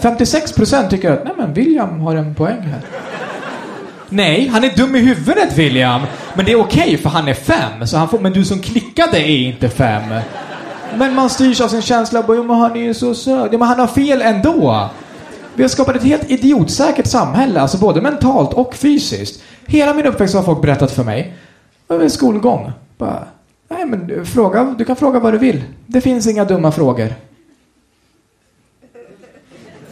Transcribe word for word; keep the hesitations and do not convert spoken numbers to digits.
femtiosex procent tycker att nej men William har en poäng här. Nej, han är dum i huvudet, William. Men det är okej för han är fem. Så han får, men du som klickade är inte fem. Men man styrs av sin känsla. Jo, men han är ju så söd. Ja, men han har fel ändå. Vi har skapat ett helt idiotsäkert samhälle. Alltså både mentalt och fysiskt. Hela min uppväxt har folk berättat för mig. Över skolgång. Bara, nej men fråga, du kan fråga vad du vill. Det finns inga dumma frågor.